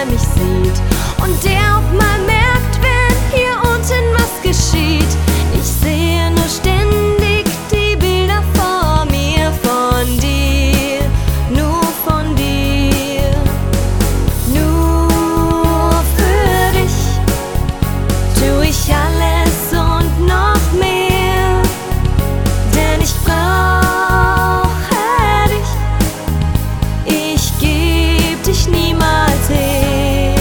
der mich sieht und der auch mal merkt, wenn hier unten was geschieht. Ich sehe nur ständig die Bilder vor mir von dir, nur von dir. Nur für dich tu ich alles und noch mehr, denn ich brauche dich, ich geb dich niemals her.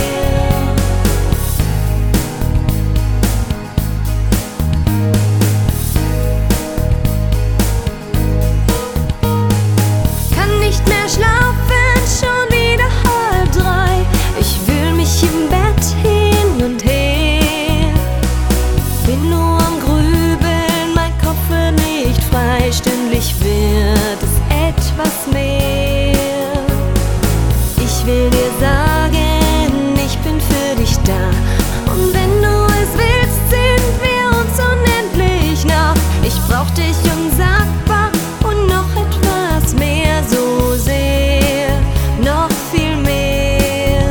Kann nicht mehr schlafen, schon wieder 2:30. Ich wühl mich im Bett hin und her, bin nur am Grübeln, mein Kopf wird nicht frei. Stündlich wird es etwas mehr. Ich will dir sagen, ich bin für dich da. Und wenn du es willst, sind wir uns unendlich nah. Ich brauch dich unsagbar und noch etwas mehr, so sehr, noch viel mehr.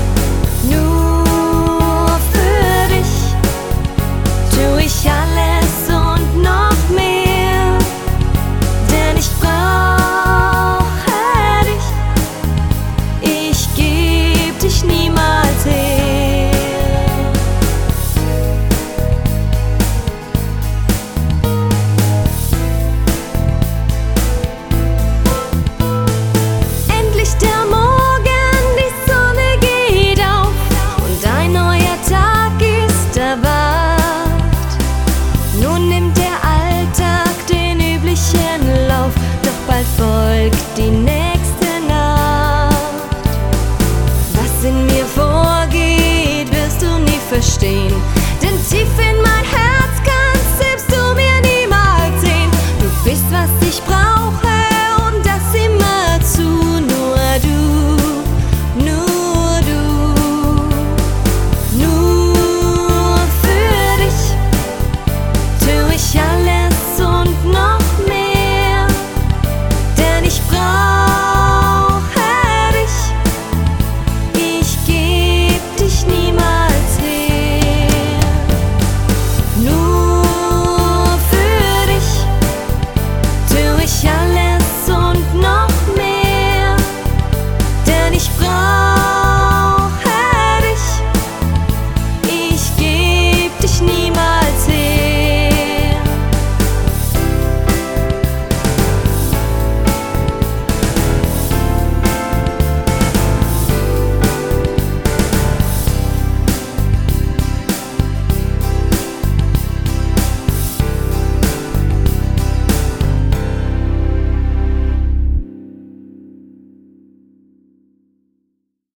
Nur für dich tu ich alles und noch mehr, denn ich brauche dich, ich geb dich niemals her. Endlich der Morgen, die Sonne geht auf und ein neuer Tag ist erwacht. Nun nimmt der Alltag den üblichen Lauf, doch bald folgt die nächste Nacht. Was in mir vorgeht, wirst du nie verstehen.